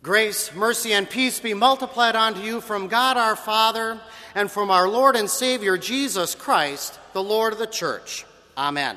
Grace, mercy, and peace be multiplied unto you from God our Father and from our Lord and Savior Jesus Christ, the Lord of the church. Amen.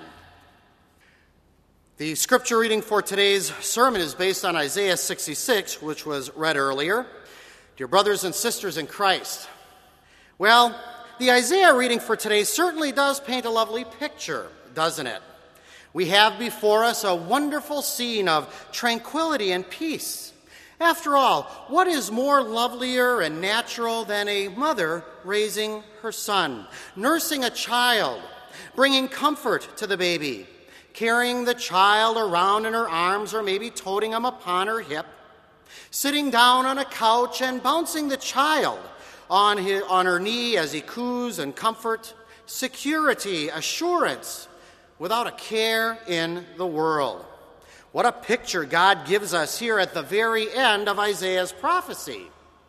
The scripture reading for today's sermon is based on Isaiah 66, which was read earlier. Dear brothers and sisters in Christ, well, the Isaiah reading for today certainly does paint a lovely picture, doesn't it? We have before us a wonderful scene of tranquility and peace. After all, what is more lovelier and natural than a mother raising her son, nursing a child, bringing comfort to the baby, carrying the child around in her arms or maybe toting him upon her hip, sitting down on a couch and bouncing the child on her knee as he coos and comfort, security, assurance, without a care in the world. What a picture God gives us here at the very end of Isaiah's prophecy.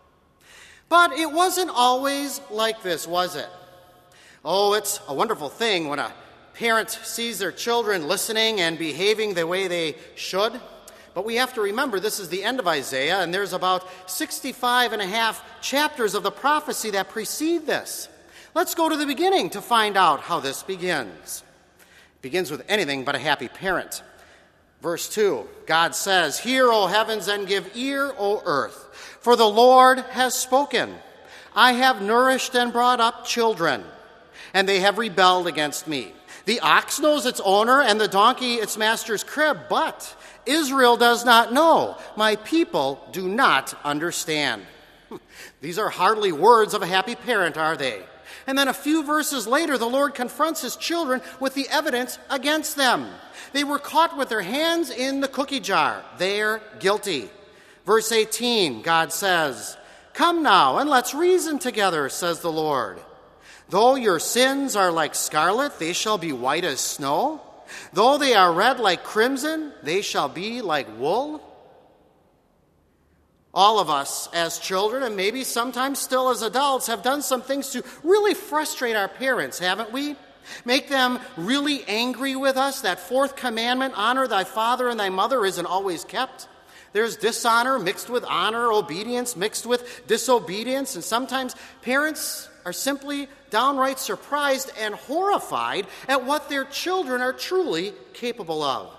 But it wasn't always like this, was it? Oh, it's a wonderful thing when a parent sees their children listening and behaving the way they should. But we have to remember this is the end of Isaiah, and there's about 65 and a half chapters of the prophecy that precede this. Let's go to the beginning to find out how this begins. It begins with anything but a happy parent. Verse 2, God says, "Hear, O heavens, and give ear, O earth, for the Lord has spoken. I have nourished and brought up children, and they have rebelled against me. The ox knows its owner, and the donkey its master's crib, but Israel does not know. My people do not understand." These are hardly words of a happy parent, are they? And then a few verses later, the Lord confronts his children with the evidence against them. They were caught with their hands in the cookie jar. They're guilty. Verse 18, God says, "Come now, and let's reason together, says the Lord. Though your sins are like scarlet, they shall be white as snow. Though they are red like crimson, they shall be like wool." All of us as children, and maybe sometimes still as adults, have done some things to really frustrate our parents, haven't we? Make them really angry with us. That fourth commandment, honor thy father and thy mother, isn't always kept. There's dishonor mixed with honor, obedience mixed with disobedience, and sometimes parents are simply downright surprised and horrified at what their children are truly capable of.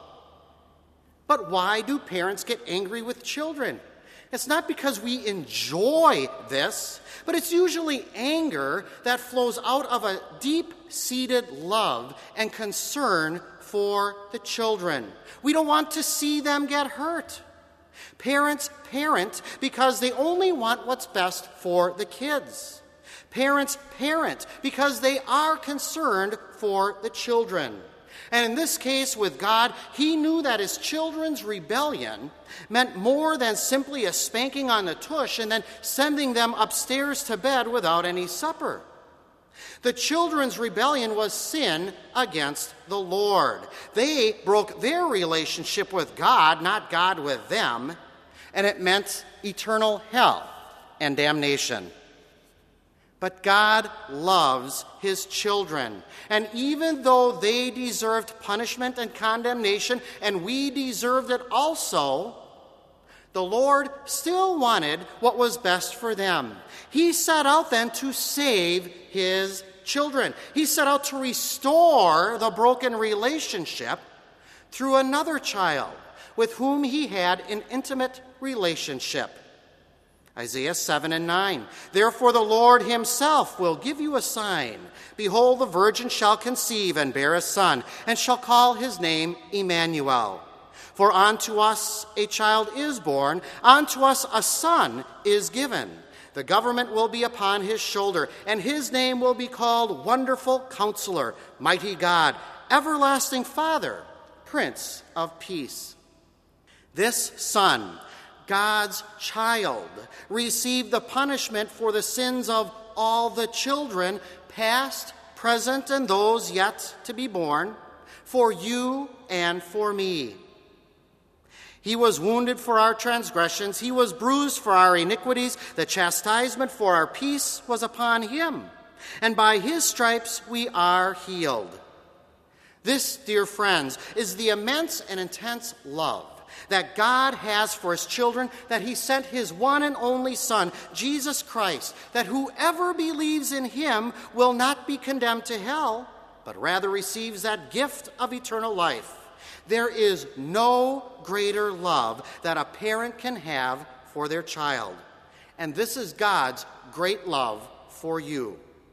But why do parents get angry with children? It's not because we enjoy this, but it's usually anger that flows out of a deep-seated love and concern for the children. We don't want to see them get hurt. Parents parent because they only want what's best for the kids. Parents parent because they are concerned for the children. And in this case with God, he knew that his children's rebellion meant more than simply a spanking on the tush and then sending them upstairs to bed without any supper. The children's rebellion was sin against the Lord. They broke their relationship with God, not God with them, and it meant eternal hell and damnation. But God loves his children. And even though they deserved punishment and condemnation, and we deserved it also, the Lord still wanted what was best for them. He set out then to save his children. He set out to restore the broken relationship through another child with whom he had an intimate relationship. Isaiah 7 and 9. "Therefore the Lord himself will give you a sign. Behold, the virgin shall conceive and bear a son, and shall call his name Emmanuel. For unto us a child is born, unto us a son is given. The government will be upon his shoulder, and his name will be called Wonderful Counselor, Mighty God, Everlasting Father, Prince of Peace." This son, God's child, received the punishment for the sins of all the children, past, present, and those yet to be born, for you and for me. He was wounded for our transgressions. He was bruised for our iniquities. The chastisement for our peace was upon him, and by his stripes we are healed. This, dear friends, is the immense and intense love that God has for his children, that he sent his one and only Son, Jesus Christ, that whoever believes in him will not be condemned to hell, but rather receives that gift of eternal life. There is no greater love that a parent can have for their child. And this is God's great love for you.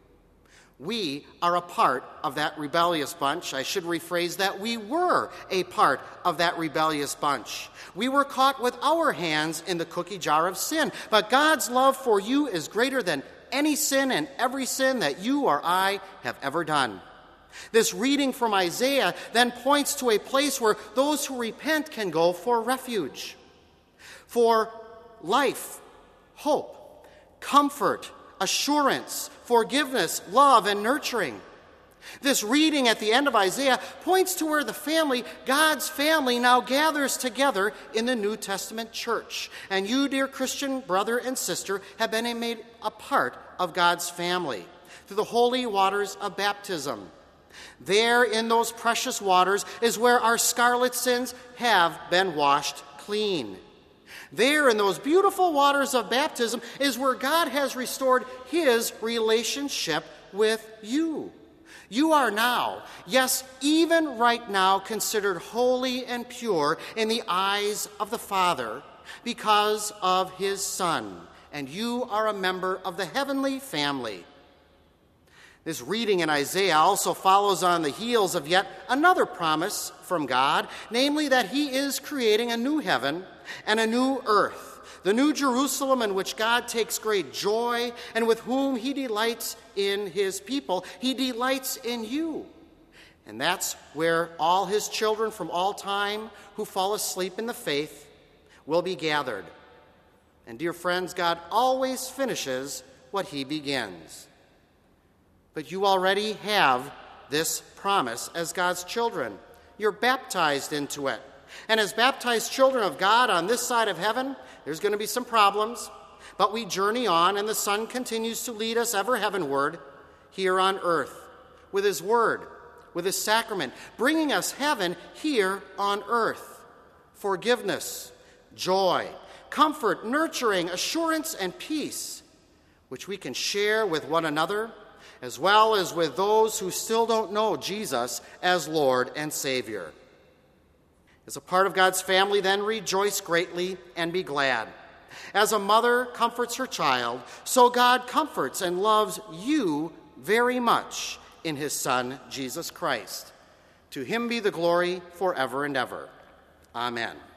We are a part of that rebellious bunch. I should rephrase that. We were a part of that rebellious bunch. We were caught with our hands in the cookie jar of sin. But God's love for you is greater than any sin and every sin that you or I have ever done. This reading from Isaiah then points to a place where those who repent can go for refuge, for life, hope, comfort, assurance, forgiveness, love, and nurturing. This reading at the end of Isaiah points to where the family, God's family, now gathers together in the New Testament church. And you, dear Christian brother and sister, have been made a part of God's family through the holy waters of baptism. There in those precious waters is where our scarlet sins have been washed clean. There in those beautiful waters of baptism is where God has restored his relationship with you. You are now, yes, even right now, considered holy and pure in the eyes of the Father because of his Son, and you are a member of the heavenly family. This reading in Isaiah also follows on the heels of yet another promise from God, namely that he is creating a new heaven and a new earth, the new Jerusalem in which God takes great joy and with whom he delights in his people. He delights in you. And that's where all his children from all time who fall asleep in the faith will be gathered. And dear friends, God always finishes what he begins. But you already have this promise as God's children. You're baptized into it. And as baptized children of God on this side of heaven, there's going to be some problems, but we journey on, and the Son continues to lead us ever heavenward here on earth with his word, with his sacrament, bringing us heaven here on earth. Forgiveness, joy, comfort, nurturing, assurance, and peace, which we can share with one another, as well as with those who still don't know Jesus as Lord and Savior. As a part of God's family, then, rejoice greatly and be glad. As a mother comforts her child, so God comforts and loves you very much in his Son, Jesus Christ. To him be the glory forever and ever. Amen.